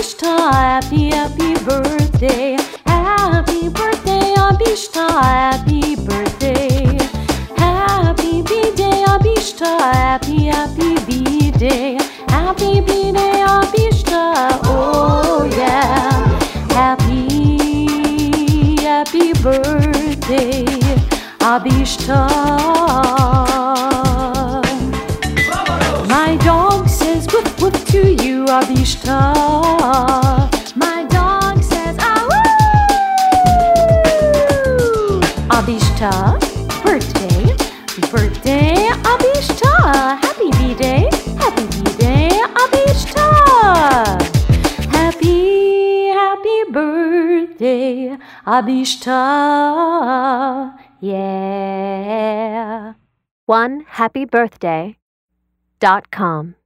Abishta, happy, happy birthday. Happy birthday, Abishta, happy birthday. Happy B-Day, Abishta, happy, happy B-Day. Happy B-Day, Abishta, oh yeah. Happy, happy birthday, Abishta. My dog says woof woof to you, Abishta. My dog says awoo. Abishta, birthday, birthday, Abishta. Happy B-Day, happy B-Day, Abishta. Happy, happy birthday, Abishta. Yeah. OneHappyBirthday.com